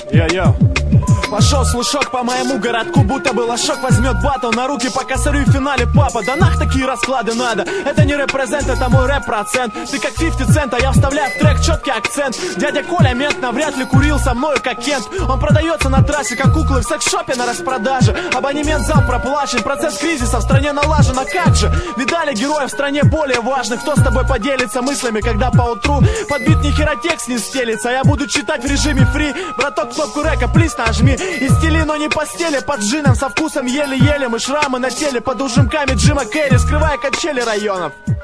Йо-йо. Пошел слушок по моему городку, будто бы лошок возьмет батл на руки, пока сорю в финале папа. Да нах такие расклады надо, это не репрезент, это мой рэп-процент. Ты как 50 Cent, а я вставляю в трек четкий акцент. Дядя Коля мент навряд ли курил со мною как Кент. Он продается на трассе, как куклы в секс-шопе на распродаже. Абонемент зал проплачен, процесс кризиса в стране налажен. А как же, видали героев в стране более важных. Кто с тобой поделится мыслями, когда поутру под бит нихера текст не стелится. Я буду читать в режиме фри, браток, кнопку река, плиз нажми. И стили, но не постели, под джином, со вкусом еле-еле. Мы шрамы на теле, под ужимками Джима Керри, скрывая качели районов.